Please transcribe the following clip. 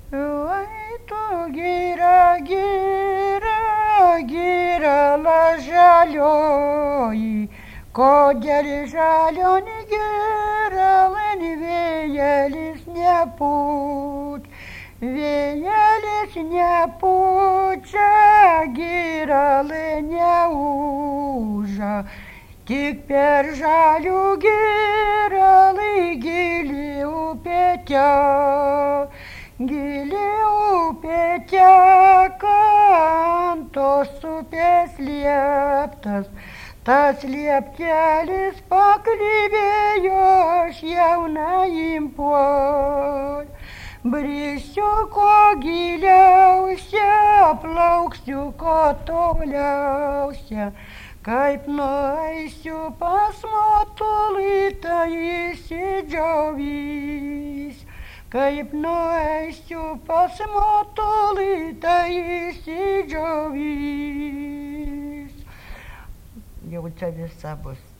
Ой, то gira, gira, gira la žalioji, kodėl žalioni gira, man vėjelis nepūč, vėjelis nepučia, gira neuža, tik per žalių girą gili upė teka. Gili upė teka, ant tos upės lieptas, tas lieptelis paklibėjo, aš jauna impuol. Brisiu ko giliausia, plauksiu ko toliausia, kaip nueisiu pas motulį, tai įsidžiovys. Kaip nueisiu pas motulį, tai įsidžiovys. Jau čia visa bus.